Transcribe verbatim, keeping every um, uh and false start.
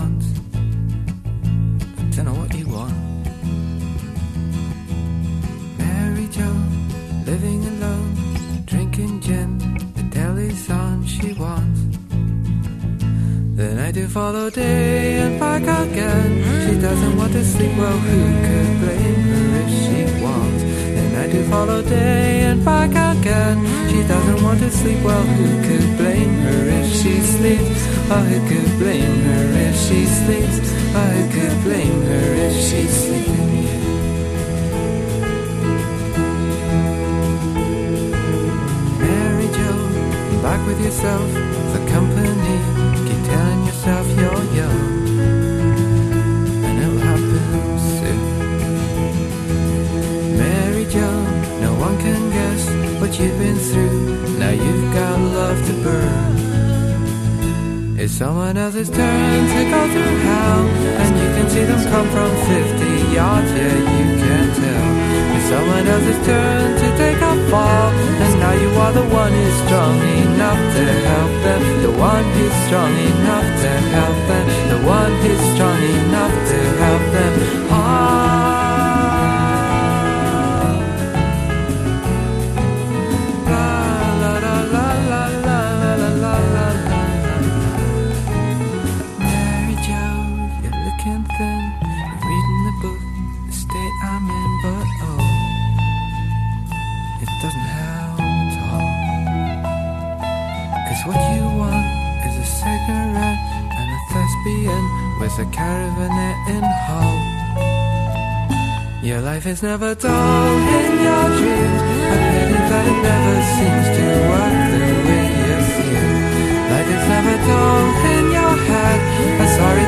want. I don't know what you want. Mary Jo, living alone, drinking gin, the telly's on, she wants. The night to follow day and back again. She doesn't want to sleep, well who could blame her if she wants. The night to follow day and back again. She doesn't want to sleep, well who could blame her if she sleeps. Oh, who could blame her if she sleeps. Oh, who could blame her if she's sleeping. Mary Jo, back with yourself for company. Keep telling yourself you're young, and it'll happen soon. Mary Jo, no one can guess what you've been through. Now you've got love to burn. It's someone else's turn to go through hell, and you can see them come from fifty yards, yeah, you can tell. It's someone else's turn to take a fall, and now you are the one who's strong enough to help them. The one who's strong enough to help them. The one who's strong enough to help them. Ah. With a caravan in Hull. Your life is never dull in your dreams, but maybe that it never seems to work the way you feel. Life is never dull in your head. I'm sorry